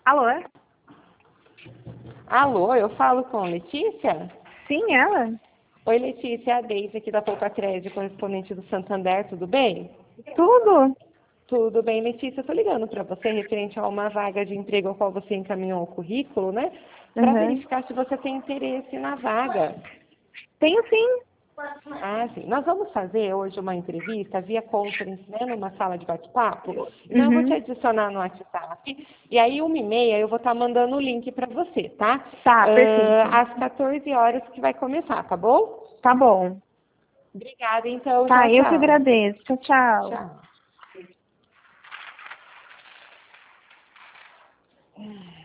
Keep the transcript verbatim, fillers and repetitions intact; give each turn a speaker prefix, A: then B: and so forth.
A: Alô?
B: Alô, eu falo com Letícia?
A: Sim, ela?
B: Oi, Letícia, é a Deise aqui da Poucacred, correspondente do Santander, tudo bem?
A: Tudo?
B: Tudo bem, Letícia, eu tô ligando para você referente a uma vaga de emprego ao qual você encaminhou o currículo, né? Para
A: Uhum.
B: verificar se você tem interesse na vaga.
A: Tenho sim.
B: Ah, sim. Nós vamos fazer hoje uma entrevista via conference, né, numa sala de bate-papo. Então, eu vou te
A: Uhum.
B: adicionar no WhatsApp. E aí, uma e meia, eu vou estar mandando o link para você, tá?
A: Tá, perfeito.
B: Ah, às quatorze horas que vai começar, tá bom?
A: Tá bom.
B: Obrigada, então.
A: Tá,
B: Tchau,
A: eu que
B: tchau.
A: agradeço. Tchau, tchau.
B: Tchau.